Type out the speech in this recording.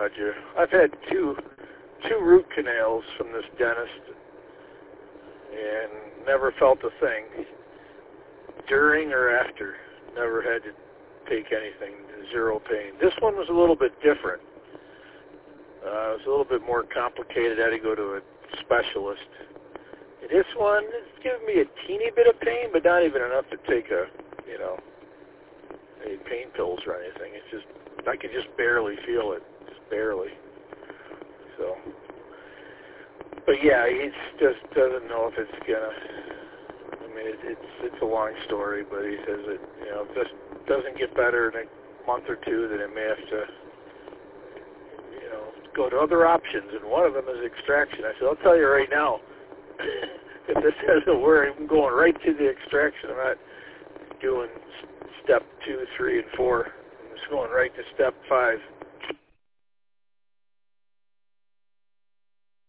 Roger. I've had two root canals from this dentist and never felt a thing during or after. Never had to take anything, zero pain. This one was a little bit different. It was a little bit more complicated. I had to go to a specialist. And this one is giving me a teeny bit of pain, but not even enough to take any pain pills or anything. It's just, I can just barely feel it, just barely. So, but yeah, he just doesn't know if it's gonna. I mean, it's a long story, but he says it, if this doesn't get better in a month or two, then it may have to, go to other options, and one of them is extraction. I said, I'll tell you right now, if this doesn't work, I'm going right to the extraction. I'm not doing step 2, 3, and 4. I'm just going right to step 5.